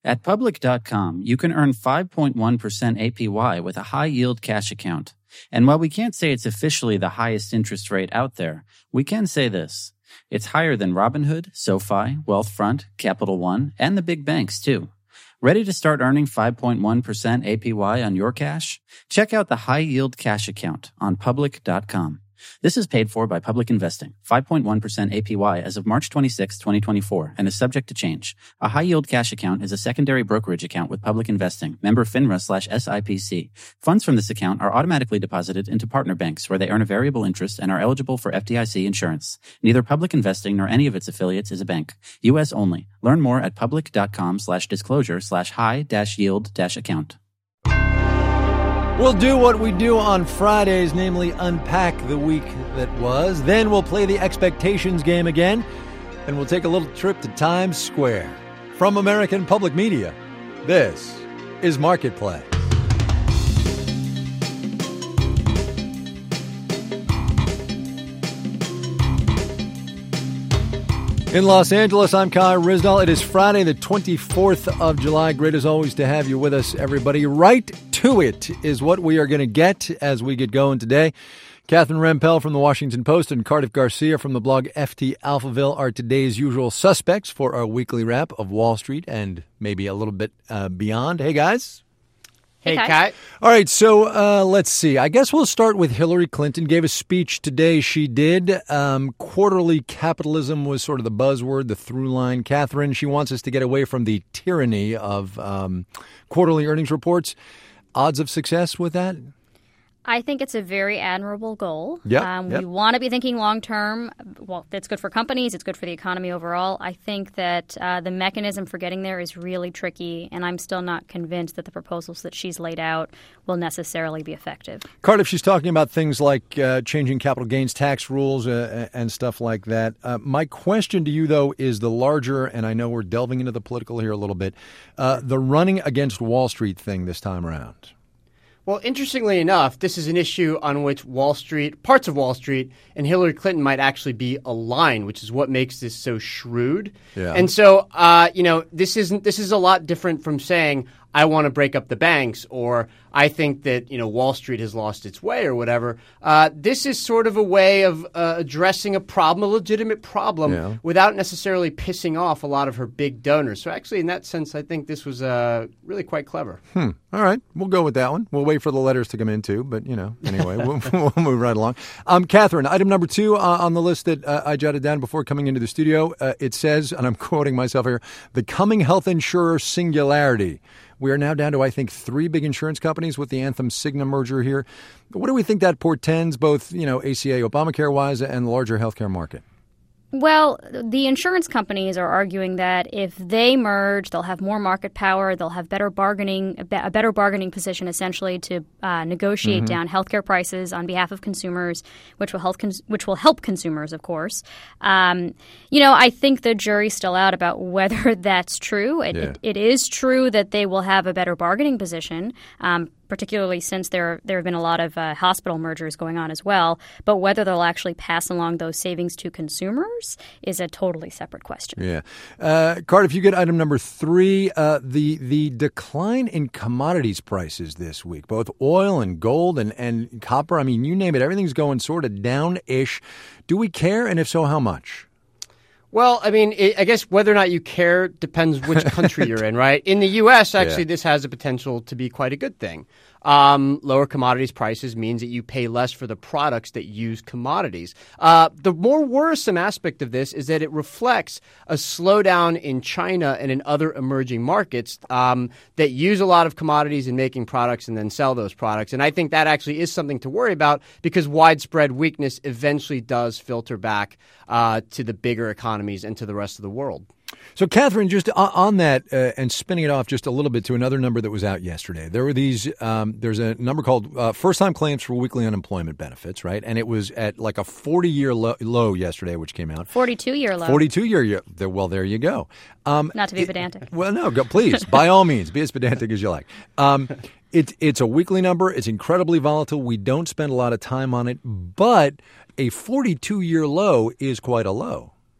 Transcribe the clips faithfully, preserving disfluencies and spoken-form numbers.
At Public dot com, you can earn five point one percent A P Y with a high-yield cash account. And while we can't say it's officially the highest interest rate out there, we can say this. It's higher than Robinhood, SoFi, Wealthfront, Capital One, and the big banks, too. Ready to start earning five point one percent A P Y on your cash? Check out the high-yield cash account on Public dot com. This is paid for by Public Investing, five point one percent A P Y as of March twenty-sixth, twenty twenty-four, and is subject to change. A high-yield cash account is a secondary brokerage account with Public Investing, member FINRA slash S I P C. Funds from this account are automatically deposited into partner banks where they earn a variable interest and are eligible for F D I C insurance. Neither Public Investing nor any of its affiliates is a bank. U S only. Learn more at Public dot com slash disclosure slash high dash yield dash account. We'll do what we do on Fridays, namely unpack the week that was. Then we'll play the expectations game again, and we'll take a little trip to Times Square. From American Public Media, this is Marketplace. In Los Angeles, I'm Kai Ryssdal. It is Friday, the twenty-fourth of July. Great as always to have you with us, everybody. Right to it is what we are going to get as we get going today. Catherine Rempel from the Washington Post and Cardiff Garcia from the blog F T Alphaville are today's usual suspects for our weekly wrap of Wall Street and maybe a little bit uh, beyond. Hey, guys. Hey, Kai. All right, so uh, let's see. I guess we'll start with Hillary Clinton. Gave a speech today. She did. Um, quarterly capitalism was sort of the buzzword, the through line. Catherine, she wants us to get away from the tyranny of um, quarterly earnings reports. Odds of success with that? I think it's a very admirable goal. Yep, um, yep. We want to be thinking long term. Well, it's good for companies. It's good for the economy overall. I think that uh, the mechanism for getting there is really tricky, and I'm still not convinced that the proposals that she's laid out will necessarily be effective. Cardiff, she's talking about things like uh, changing capital gains tax rules uh, and stuff like that. Uh, my question to you, though, is the larger, and I know we're delving into the political here a little bit, uh, the running against Wall Street thing this time around. Well, interestingly enough, this is an issue on which Wall Street, parts of Wall Street, and Hillary Clinton might actually be aligned, which is what makes this so shrewd. Yeah. And so, uh, you know, this isn't this is a lot different from saying, I want to break up the banks, or I think that, you know, Wall Street has lost its way or whatever. Uh, this is sort of a way of uh, addressing a problem, a legitimate problem, yeah. without necessarily pissing off a lot of her big donors. So actually, in that sense, I think this was uh, really quite clever. Hmm. All right. We'll go with that one. We'll wait for the letters to come in, too. But, you know, anyway, we'll, we'll move right along. Um, Catherine, item number two uh, on the list that uh, I jotted down before coming into the studio, uh, it says, and I'm quoting myself here, the coming health insurer singularity. We are now down to, I think, three big insurance companies with the Anthem-Cigna merger here. What do we think that portends, both, you know, A C A, Obamacare-wise, and the larger healthcare market? Well, the insurance companies are arguing that if they merge, they'll have more market power, they'll have better bargaining, a better bargaining position essentially to uh, negotiate mm-hmm. down healthcare prices on behalf of consumers, which will help cons- which will help consumers, of course. Um, you know, I think the jury's still out about whether that's true. It, yeah. it, it is true that they will have a better bargaining position. Um, particularly since there there have been a lot of uh, hospital mergers going on as well. But whether they'll actually pass along those savings to consumers is a totally separate question. Yeah. Uh, Cardiff, you get item number three, uh, the the decline in commodities prices this week, both oil and gold and, and copper. I mean, you name it, everything's going sort of down-ish. Do we care? And if so, how much? Well, I mean, it, I guess whether or not you care depends which country you're in, right? In the U S, actually, yeah. this has the potential to be quite a good thing. Um, lower commodities prices means that you pay less for the products that use commodities. Uh, the more worrisome aspect of this is that it reflects a slowdown in China and in other emerging markets um, that use a lot of commodities in making products and then sell those products. And I think that actually is something to worry about because widespread weakness eventually does filter back uh, to the bigger economies and to the rest of the world. So, Catherine, just on that uh, and spinning it off just a little bit to another number that was out yesterday, there were these um, there's a number called uh, first-time claims for weekly unemployment benefits, right? And it was at like a forty-year lo- low yesterday, which came out. forty-two-year low. forty-two-year low. Well, there you go. Um, Not to be it, pedantic. Well, no, go, please, by all means, be as pedantic as you like. Um, it, it's a weekly number. It's incredibly volatile. We don't spend a lot of time on it. But a forty-two-year low is quite a low.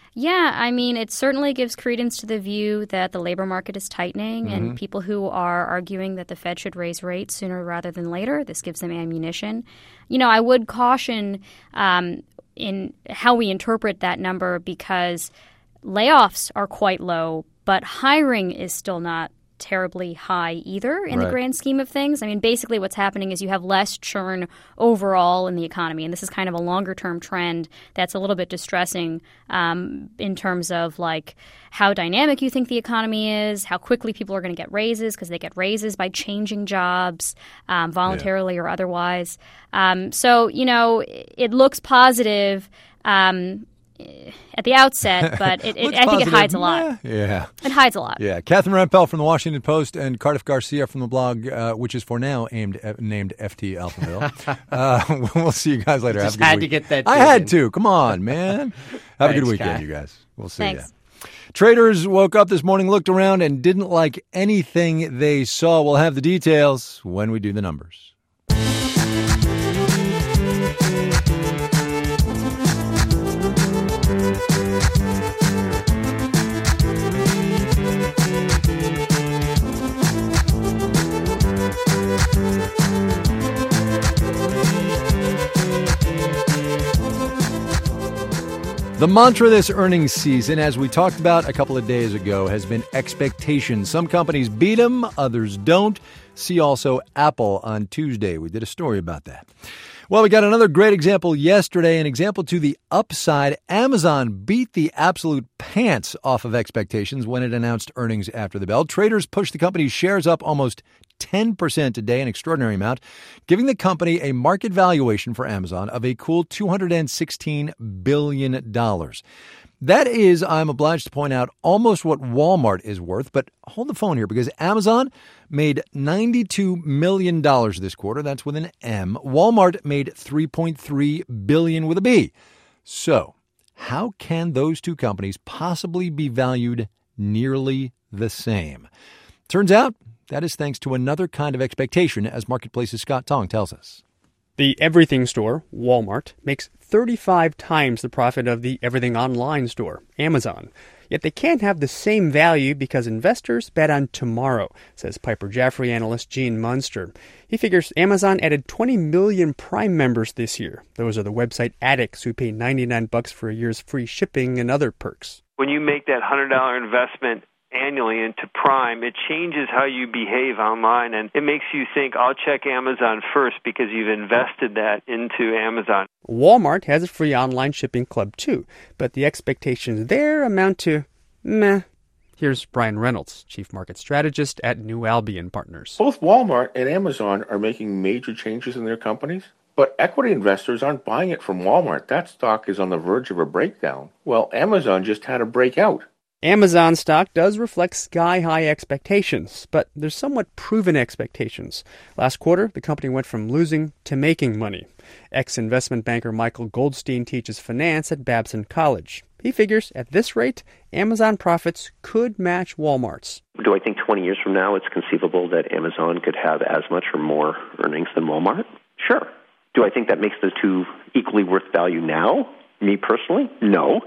Yeah, I mean, it certainly gives credence to the view that the labor market is tightening, mm-hmm. and people who are arguing that the Fed should raise rates sooner rather than later, this gives them ammunition. You know, I would caution um, in how we interpret that number because layoffs are quite low, but hiring is still not terribly high either in right. the grand scheme of things. I mean, basically what's happening is you have less churn overall in the economy, and this is kind of a longer-term trend that's a little bit distressing um, in terms of like how dynamic you think the economy is, how quickly people are going to get raises because they get raises by changing jobs um, voluntarily yeah. or otherwise. Um, so, you know, it looks positive um at the outset, but it, it, I think it hides a lot. Yeah. yeah. It hides a lot. Yeah. Catherine Rampell from the Washington Post and Cardiff Garcia from the blog, uh, which is for now aimed, uh, named F T Alphaville. uh, we'll see you guys later. Just Have a good had week. to get that I in. had to. Come on, man. Have Thanks, a good weekend, Kai. you guys. We'll see Thanks. you. Traders woke up this morning, looked around, and didn't like anything they saw. We'll have the details when we do the numbers. The mantra this earnings season, as we talked about a couple of days ago, has been expectations. Some companies beat them, others don't. See also Apple on Tuesday. We did a story about that. Well, we got another great example yesterday, an example to the upside. Amazon beat the absolute pants off of expectations when it announced earnings after the bell. Traders pushed the company's shares up almost ten percent today, an extraordinary amount, giving the company a market valuation for Amazon of a cool two hundred sixteen billion dollars. That is, I'm obliged to point out, almost what Walmart is worth. But hold the phone here, because Amazon made ninety-two million dollars this quarter. That's with an M. Walmart made three point three billion dollars with a B. So how can those two companies possibly be valued nearly the same? Turns out that is thanks to another kind of expectation, as Marketplace's Scott Tong tells us. The everything store, Walmart, makes thirty-five times the profit of the everything online store, Amazon. Yet they can't have the same value because investors bet on tomorrow, says Piper Jaffray analyst Gene Munster. He figures Amazon added twenty million Prime members this year. Those are the website addicts who pay ninety-nine bucks for a year's free shipping and other perks. When you make that one hundred dollars investment annually into Prime, it changes how you behave online, and it makes you think, I'll check Amazon first because you've invested that into Amazon. Walmart has a free online shipping club too, but the expectations there amount to meh. Here's Brian Reynolds, Chief Market Strategist at New Albion Partners. Both Walmart and Amazon are making major changes in their companies, but equity investors aren't buying it from Walmart. That stock is on the verge of a breakdown. Well, Amazon just had a breakout. Amazon stock does reflect sky-high expectations, but there's somewhat proven expectations. Last quarter, the company went from losing to making money. Ex-investment banker Michael Goldstein teaches finance at Babson College. He figures, at this rate, Amazon profits could match Walmart's. Do I think twenty years from now it's conceivable that Amazon could have as much or more earnings than Walmart? Sure. Do I think that makes the two equally worth value now? Me personally? No.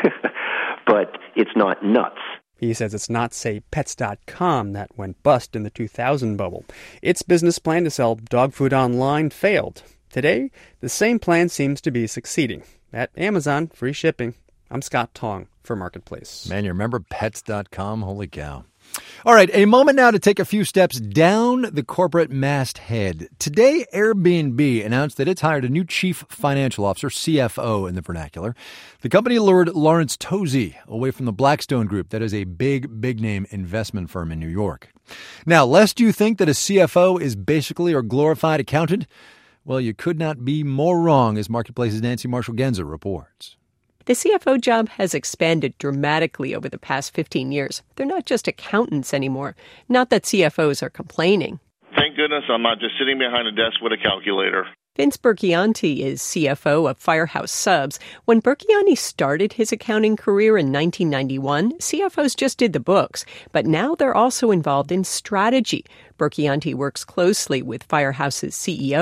But it's not nuts. He says it's not, say, Pets dot com that went bust in the two thousand bubble. Its business plan to sell dog food online failed. Today, the same plan seems to be succeeding. At Amazon, free shipping. I'm Scott Tong for Marketplace. Man, you remember Pets dot com? Holy cow. All right, a moment now to take a few steps down the corporate masthead. Today, Airbnb announced that it's hired a new chief financial officer, C F O in the vernacular. The company lured Lawrence Tozy away from the Blackstone Group, that is a big, big-name investment firm in New York. Now, lest you think that a C F O is basically a glorified accountant, well, you could not be more wrong, as Marketplace's Nancy Marshall-Genzer reports. The C F O job has expanded dramatically over the past fifteen years. They're not just accountants anymore. Not that C F Os are complaining. Thank goodness I'm not just sitting behind a desk with a calculator. Vince Burchianti is C F O of Firehouse Subs. When Burchianti started his accounting career in nineteen ninety-one, C F Os just did the books. But now they're also involved in strategy. Burchianti works closely with Firehouse's C E O.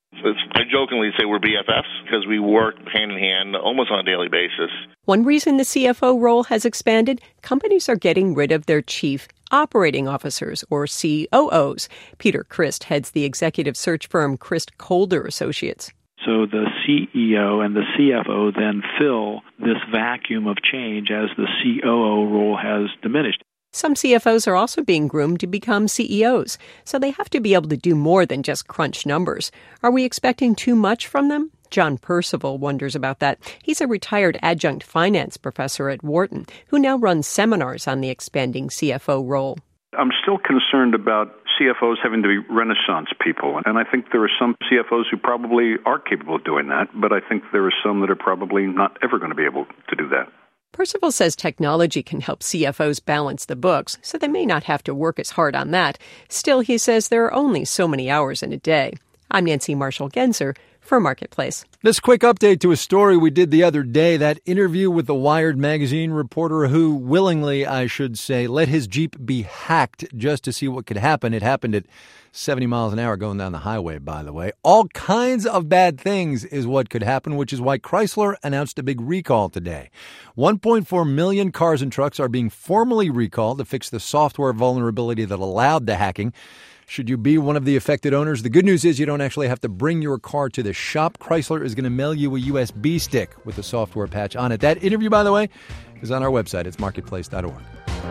It's, I jokingly say we're B F Fs because we work hand in hand almost on a daily basis. One reason the C F O role has expanded, companies are getting rid of their chief operating officers, or C O Os. Peter Christ heads the executive search firm Christ Colder Associates. So the C E O and the C F O then fill this vacuum of change as the C O O role has diminished. Some C F Os are also being groomed to become C E Os, so they have to be able to do more than just crunch numbers. Are we expecting too much from them? John Percival wonders about that. He's a retired adjunct finance professor at Wharton, who now runs seminars on the expanding C F O role. I'm still concerned about C F Os having to be Renaissance people, and I think there are some C F Os who probably are capable of doing that, but I think there are some that are probably not ever going to be able to do that. Percival says technology can help C F Os balance the books, so they may not have to work as hard on that. Still, he says there are only so many hours in a day. I'm Nancy Marshall-Genzer for Marketplace. This quick update to a story we did the other day, that interview with the Wired magazine reporter who willingly, I should say, let his Jeep be hacked just to see what could happen. It happened at seventy miles an hour going down the highway, by the way. All kinds of bad things is what could happen, which is why Chrysler announced a big recall today. one point four million cars and trucks are being formally recalled to fix the software vulnerability that allowed the hacking. Should you be one of the affected owners, the good news is you don't actually have to bring your car to the shop. Chrysler is going to mail you a U S B stick with the software patch on it. That interview, by the way, is on our website. It's marketplace dot org.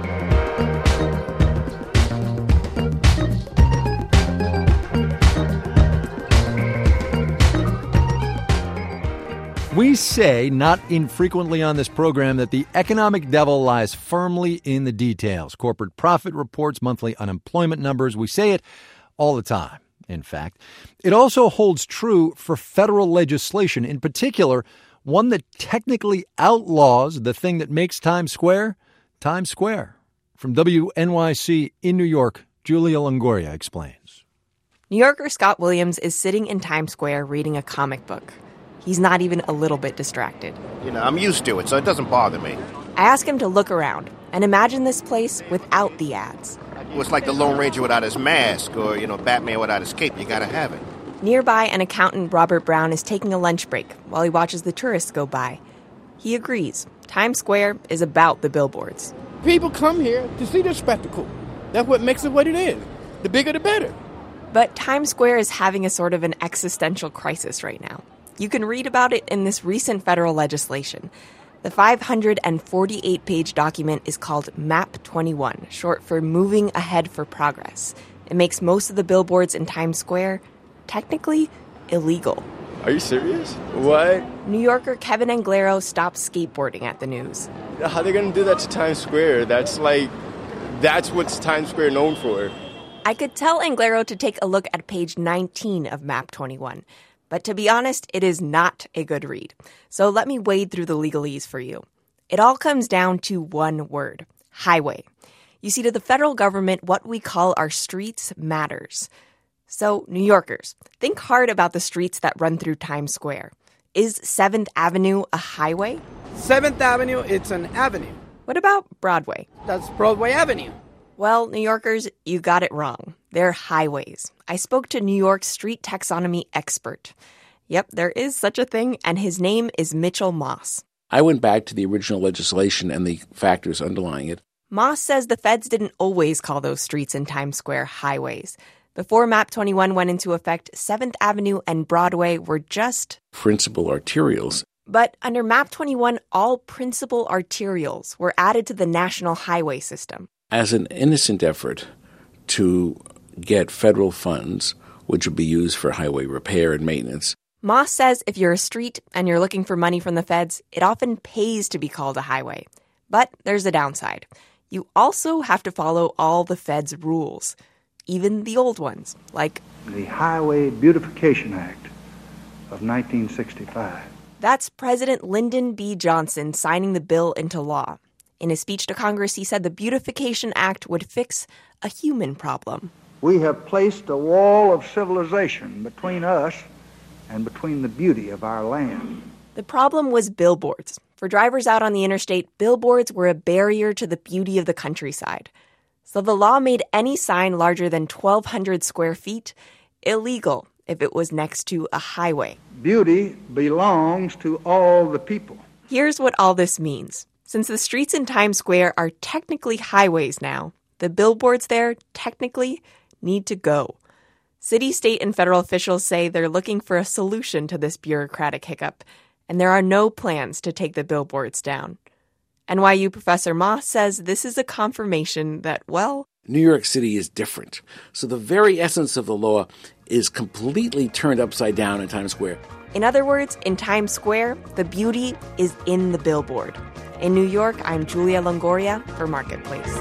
We say, not infrequently on this program, that the economic devil lies firmly in the details. Corporate profit reports, monthly unemployment numbers. We say it all the time, in fact. It also holds true for federal legislation, in particular, one that technically outlaws the thing that makes Times Square Times Square. From W N Y C in New York, Julia Longoria explains. New Yorker Scott Williams is sitting in Times Square reading a comic book. He's not even a little bit distracted. You know, I'm used to it, so it doesn't bother me. I ask him to look around and imagine this place without the ads. Well, it's like the Lone Ranger without his mask, or, you know, Batman without his cape. You gotta have it. Nearby, an accountant, Robert Brown, is taking a lunch break while he watches the tourists go by. He agrees. Times Square is about the billboards. People come here to see the spectacle. That's what makes it what it is. The bigger, the better. But Times Square is having a sort of an existential crisis right now. You can read about it in this recent federal legislation. The five hundred forty-eight page document is called Map twenty-one, short for Moving Ahead for Progress. It makes most of the billboards in Times Square technically illegal. Are you serious? What? New Yorker Kevin Anglero stopped skateboarding at the news. How are they going to do that to Times Square? That's like, that's what's Times Square known for. I could tell Anglero to take a look at page nineteen of Map twenty-one. But to be honest, it is not a good read. So let me wade through the legalese for you. It all comes down to one word: highway. You see, to the federal government, what we call our streets matters. So, New Yorkers, think hard about the streets that run through Times Square. Is seventh Avenue a highway? seventh Avenue, it's an avenue. What about Broadway? That's Broadway Avenue. Well, New Yorkers, you got it wrong. They're highways. I spoke to New York's street taxonomy expert. Yep, there is such a thing, and his name is Mitchell Moss. I went back to the original legislation and the factors underlying it. Moss says the feds didn't always call those streets in Times Square highways. Before Map twenty-one went into effect, seventh Avenue and Broadway were just principal arterials. But under Map twenty-one, all principal arterials were added to the national highway system. As an innocent effort to get federal funds, which would be used for highway repair and maintenance. Moss says if you're a street and you're looking for money from the feds, it often pays to be called a highway. But there's a downside. You also have to follow all the feds' rules, even the old ones, like the Highway Beautification Act of nineteen sixty-five. That's President Lyndon B. Johnson signing the bill into law. In his speech to Congress, he said the Beautification Act would fix a human problem. We have placed a wall of civilization between us and between the beauty of our land. The problem was billboards. For drivers out on the interstate, billboards were a barrier to the beauty of the countryside. So the law made any sign larger than twelve hundred square feet illegal if it was next to a highway. Beauty belongs to all the people. Here's what all this means. Since the streets in Times Square are technically highways now, the billboards there technically need to go. City, state, and federal officials say they're looking for a solution to this bureaucratic hiccup, and there are no plans to take the billboards down. N Y U professor Moss says this is a confirmation that, well, New York City is different. So the very essence of the law is completely turned upside down in Times Square. In other words, in Times Square, the beauty is in the billboard. In New York, I'm Julia Longoria for Marketplace.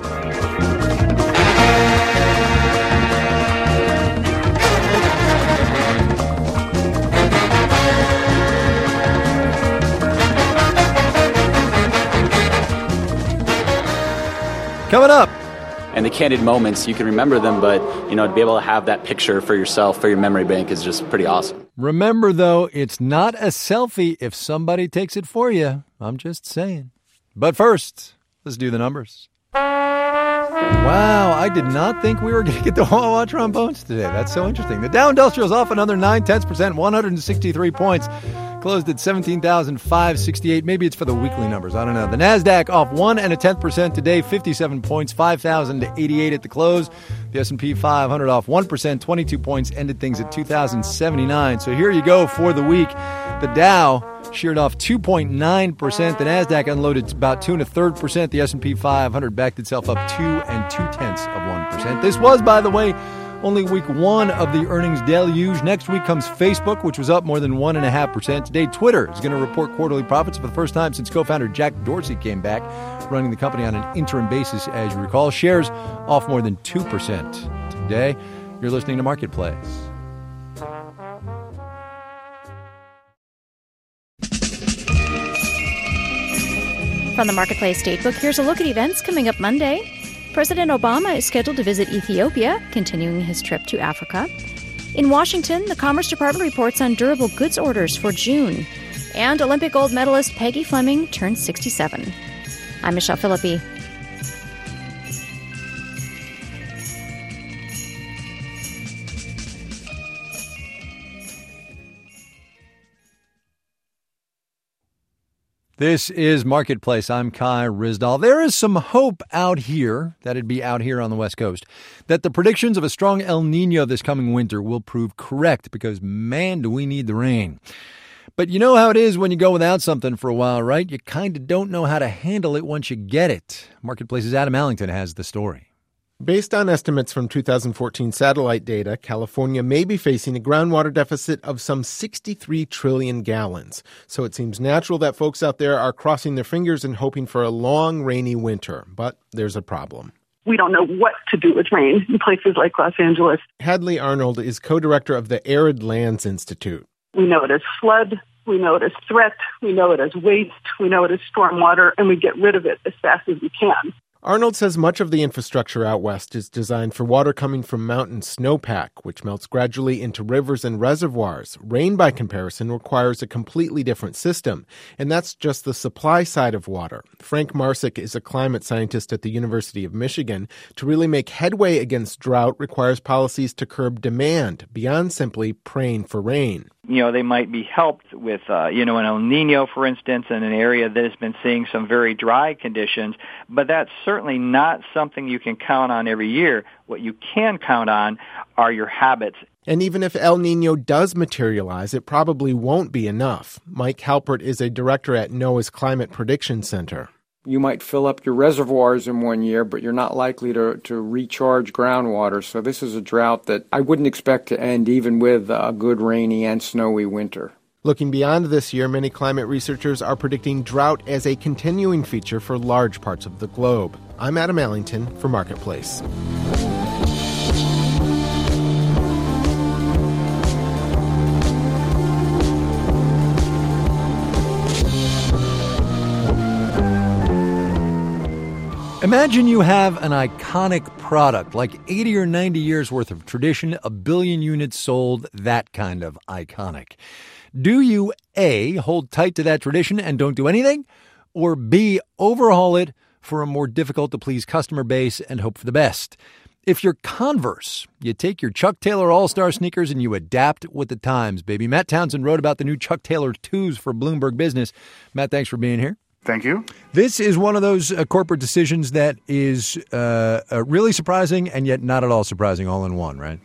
Coming up. And the candid moments, you can remember them, but, you know, to be able to have that picture for yourself, for your memory bank is just pretty awesome. Remember, though, it's not a selfie if somebody takes it for you. I'm just saying. But first, let's do the numbers. Wow, I did not think we were going to get the Wawa trombones today. That's so interesting. The Dow Industrial's off another nine tenths percent, one hundred sixty-three points. Closed at seventeen thousand five hundred sixty-eight. Maybe it's for the weekly numbers. I don't know. The NASDAQ off one and a tenth percent today, fifty-seven points, five thousand eighty-eight at the close. The S and P five hundred off one percent, twenty-two points, ended things at two thousand seventy-nine. So here you go for the week. The Dow sheared off two point nine percent. The NASDAQ unloaded about two and a third percent. The S and P five hundred backed itself up two and two tenths of one percent. This was, by the way, only week one of the earnings deluge. Next week comes Facebook, which was up more than one point five percent. Today, Twitter is going to report quarterly profits for the first time since co-founder Jack Dorsey came back, running the company on an interim basis, as you recall. Shares off more than two percent today. You're listening to Marketplace. From the Marketplace Datebook, here's a look at events coming up Monday. President Obama is scheduled to visit Ethiopia, continuing his trip to Africa. In Washington, the Commerce Department reports on durable goods orders for June. And Olympic gold medalist Peggy Fleming turns sixty-seven. I'm Michelle Philippi. This is Marketplace. I'm Kai Ryssdal. There is some hope out here, that it'd be out here on the West Coast, that the predictions of a strong El Nino this coming winter will prove correct because, man, do we need the rain. But you know how it is when you go without something for a while, right? You kind of don't know how to handle it once you get it. Marketplace's Adam Allington has the story. Based on estimates from two thousand fourteen satellite data, California may be facing a groundwater deficit of some sixty-three trillion gallons. So it seems natural that folks out there are crossing their fingers and hoping for a long, rainy winter. But there's a problem. We don't know what to do with rain in places like Los Angeles. Hadley Arnold is co-director of the Arid Lands Institute. We know it as flood. We know it as threat. We know it as waste. We know it as stormwater, and we get rid of it as fast as we can. Arnold says much of the infrastructure out west is designed for water coming from mountain snowpack, which melts gradually into rivers and reservoirs. Rain, by comparison, requires a completely different system, and that's just the supply side of water. Frank Marsick is a climate scientist at the University of Michigan. To really make headway against drought requires policies to curb demand, beyond simply praying for rain. You know, they might be helped with, uh, you know, an El Nino, for instance, in an area that has been seeing some very dry conditions, but that's certainly not something you can count on every year. What you can count on are your habits. And even if El Nino does materialize, it probably won't be enough. Mike Halpert is a director at NOAA's Climate Prediction Center. You might fill up your reservoirs in one year, but you're not likely to, to recharge groundwater. So this is a drought that I wouldn't expect to end even with a good rainy and snowy winter. Looking beyond this year, many climate researchers are predicting drought as a continuing feature for large parts of the globe. I'm Adam Allington for Marketplace. Imagine you have an iconic product, like eighty or ninety years worth of tradition, a billion units sold, that kind of iconic. Do you, A, hold tight to that tradition and don't do anything, or B, overhaul it for a more difficult-to-please customer base and hope for the best? If you're Converse, you take your Chuck Taylor All-Star sneakers and you adapt with the times, baby. Matt Townsend wrote about the new Chuck Taylor twos for Bloomberg Business. Matt, thanks for being here. Thank you. This is one of those uh, corporate decisions that is uh, uh, really surprising and yet not at all surprising all in one, right?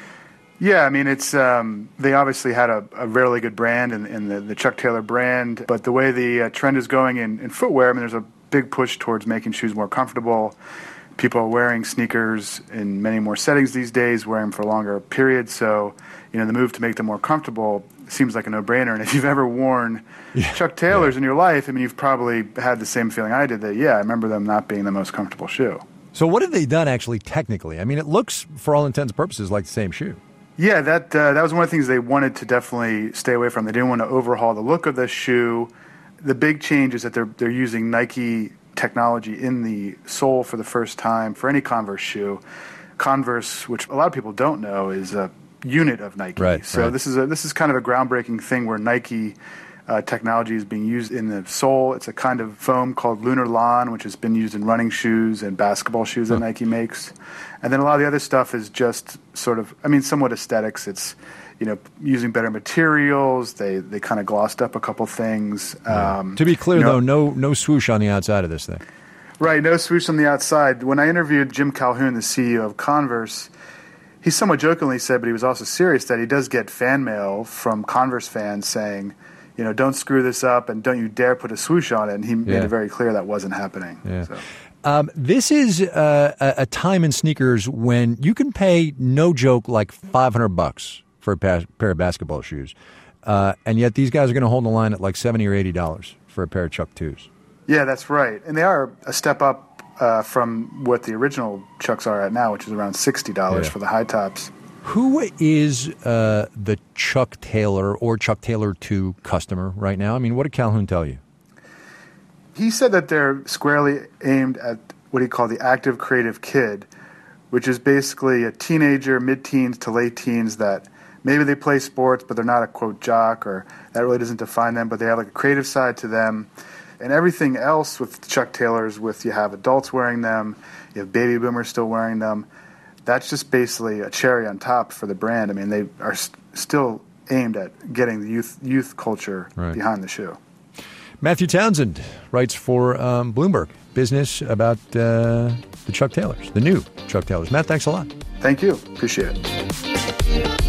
Yeah, I mean, it's um, they obviously had a, a really good brand in, in the, the Chuck Taylor brand, but the way the uh, trend is going in, in footwear, I mean, there's a big push towards making shoes more comfortable. People are wearing sneakers in many more settings these days, wearing them for longer periods. So, you know, the move to make them more comfortable seems like a no-brainer. And if you've ever worn yeah. Chuck Taylors yeah. in your life, I mean, you've probably had the same feeling I did that, yeah, I remember them not being the most comfortable shoe. So what have they done actually technically? I mean, it looks, for all intents and purposes, like the same shoe. Yeah, that uh, that was one of the things they wanted to definitely stay away from. They didn't want to overhaul the look of the shoe. The big change is that they're they're using Nike technology in the sole for the first time for any Converse shoe. Converse, which a lot of people don't know, is a unit of Nike. Right, so right. this is a this is kind of a groundbreaking thing where Nike uh, technology is being used in the sole. It's a kind of foam called Lunar Lawn, which has been used in running shoes and basketball shoes that huh. Nike makes. And then a lot of the other stuff is just sort of, I mean, somewhat aesthetics. It's, you know, using better materials. They they kind of glossed up a couple things. Yeah. Um, to be clear, you know, though, no no swoosh on the outside of this thing. Right, no swoosh on the outside. When I interviewed Jim Calhoun, the C E O of Converse, he somewhat jokingly said, but he was also serious, that he does get fan mail from Converse fans saying, you know, don't screw this up and don't you dare put a swoosh on it. And he yeah. made it very clear that wasn't happening. Yeah. So. Um, this is uh, a, a time in sneakers when you can pay, no joke, like five hundred bucks for a pa- pair of basketball shoes. Uh, and yet these guys are going to hold the line at like seventy or eighty dollars for a pair of Chuck twos. Yeah, that's right. And they are a step up uh, from what the original Chucks are at now, which is around sixty dollars yeah. for the high tops. Who is uh, the Chuck Taylor or Chuck Taylor two customer right now? I mean, what did Calhoun tell you? He said that they're squarely aimed at what he called the active creative kid, which is basically a teenager, mid-teens to late teens that maybe they play sports, but they're not a, quote, jock, or that really doesn't define them, but they have like a creative side to them. And everything else with Chuck Taylors, with you have adults wearing them, you have baby boomers still wearing them, that's just basically a cherry on top for the brand. I mean, they are st- still aimed at getting the youth youth culture right. behind the shoe. Matthew Townsend writes for um, Bloomberg Business about uh, the Chuck Taylors, the new Chuck Taylors. Matt, thanks a lot. Thank you. Appreciate it.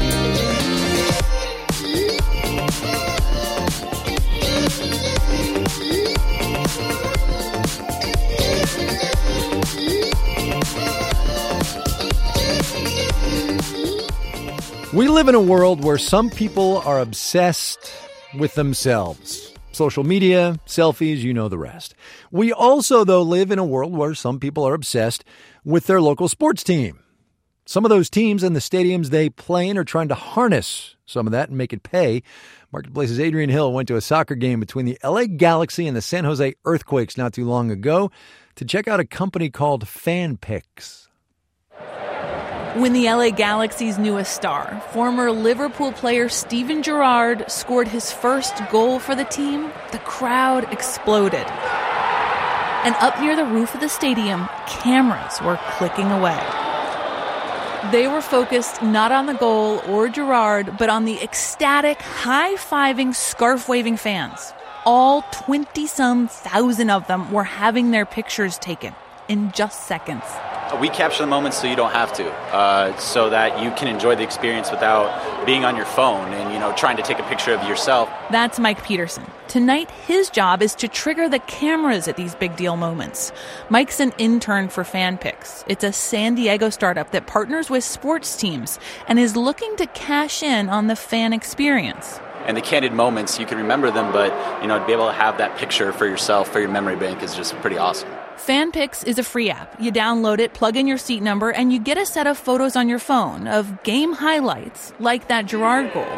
We live in a world where some people are obsessed with themselves. Social media, selfies, you know the rest. We also, though, live in a world where some people are obsessed with their local sports team. Some of those teams and the stadiums they play in are trying to harness some of that and make it pay. Marketplace's Adrian Hill went to a soccer game between the L A Galaxy and the San Jose Earthquakes not too long ago to check out a company called FanPix. When the L A Galaxy's newest star, former Liverpool player Steven Gerrard, scored his first goal for the team, the crowd exploded. And up near the roof of the stadium, cameras were clicking away. They were focused not on the goal or Gerrard, but on the ecstatic, high-fiving, scarf-waving fans. All twenty-some thousand of them were having their pictures taken in just seconds. We capture the moments so you don't have to, uh, so that you can enjoy the experience without being on your phone and, you know, trying to take a picture of yourself. That's Mike Peterson. Tonight, his job is to trigger the cameras at these big deal moments. Mike's an intern for FanPix. It's a San Diego startup that partners with sports teams and is looking to cash in on the fan experience. And the candid moments, you can remember them, but, you know, to be able to have that picture for yourself, for your memory bank, is just pretty awesome. FanPix is a free app. You download it, plug in your seat number, and you get a set of photos on your phone of game highlights, like that Gerrard goal.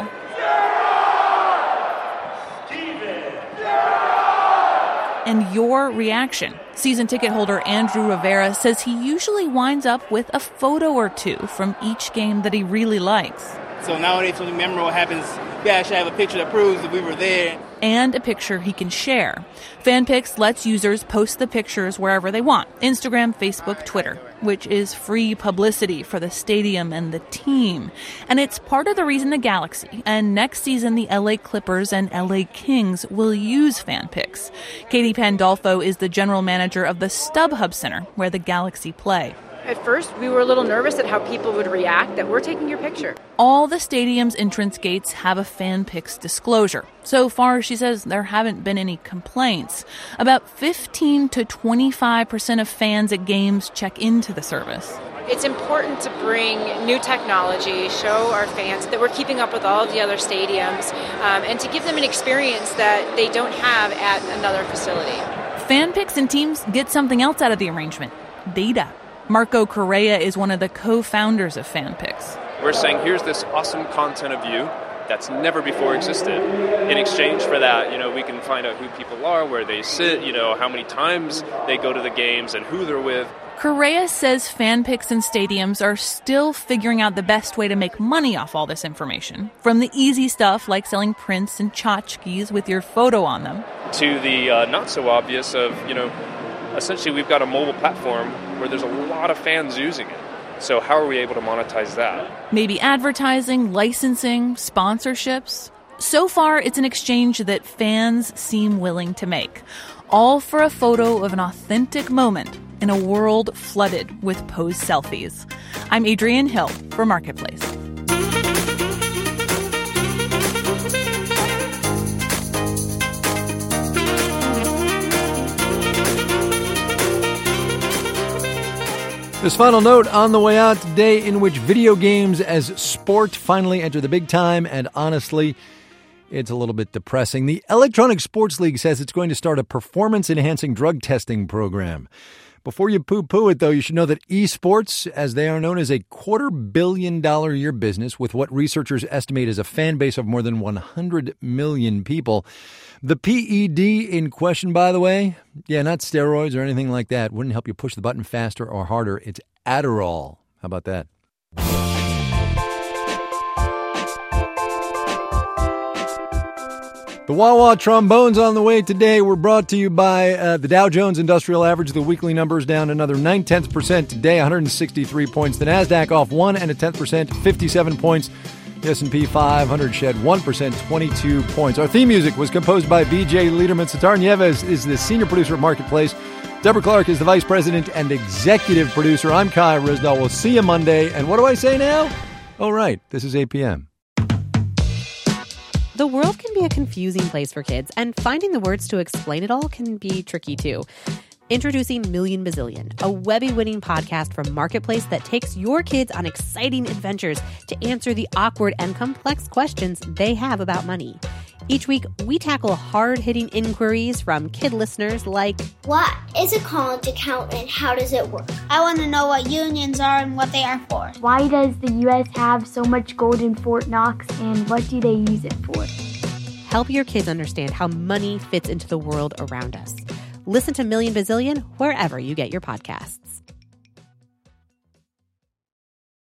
And your reaction. Season ticket holder Andrew Rivera says he usually winds up with a photo or two from each game that he really likes. So nowadays, something memorable happens, we actually have a picture that proves that we were there. and a picture he can share. FanPix lets users post the pictures wherever they want, Instagram, Facebook, Twitter, which is free publicity for the stadium and the team. And it's part of the reason the Galaxy and next season the L A Clippers and L A Kings will use FanPix. Katie Pandolfo is the general manager of the StubHub Center, where the Galaxy play. At first, we were a little nervous at how people would react that we're taking your picture. All the stadium's entrance gates have a FanPix disclosure. So far, she says, there haven't been any complaints. About fifteen to twenty-five percent of fans at games check into the service. It's important to bring new technology, show our fans that we're keeping up with all of the other stadiums, um, and to give them an experience that they don't have at another facility. FanPix and teams get something else out of the arrangement: data. Marco Correa is one of the co-founders of FanPix. We're saying, here's this awesome content of you that's never before existed. In exchange for that, you know, we can find out who people are, where they sit, you know, how many times they go to the games and who they're with. Correa says FanPix and stadiums are still figuring out the best way to make money off all this information. From the easy stuff like selling prints and tchotchkes with your photo on them, to the uh, not so obvious of, you know, essentially we've got a mobile platform where there's a lot of fans using it. So how are we able to monetize that? Maybe advertising, licensing, sponsorships. So far, it's an exchange that fans seem willing to make, all for a photo of an authentic moment in a world flooded with posed selfies. I'm Adrienne Hill for Marketplace. This final note on the way out today, in which video games as sport finally enter the big time, and honestly, it's a little bit depressing. The Electronic Sports League says it's going to start a performance-enhancing drug testing program. Before you poo-poo it, though, you should know that esports, as they are known, is a quarter billion dollar a year business with what researchers estimate is a fan base of more than one hundred million people. The P E D in question, by the way, yeah, not steroids or anything like that. Wouldn't help you push the button faster or harder. It's Adderall. How about that? The Wawa trombones on the way today were brought to you by uh, the Dow Jones Industrial Average. The weekly numbers down another nine tenths percent today, one hundred sixty-three points. The NASDAQ off one and a tenth percent, fifty-seven points. The S and P five hundred shed one percent, twenty-two points. Our theme music was composed by B J Liederman. Sitar Nieves is the senior producer of Marketplace. Deborah Clark is the vice president and executive producer. I'm Kai Risdall. We'll see you Monday. And what do I say now? Oh, right. This is eight p.m. The world can be a confusing place for kids, and finding the words to explain it all can be tricky, too. Introducing Million Bazillion, a Webby-winning podcast from Marketplace that takes your kids on exciting adventures to answer the awkward and complex questions they have about money. Each week, we tackle hard-hitting inquiries from kid listeners like, what is a college account and how does it work? I want to know what unions are and what they are for. Why does the U S have so much gold in Fort Knox, and what do they use it for? Help your kids understand how money fits into the world around us. Listen to Million Bazillion wherever you get your podcasts.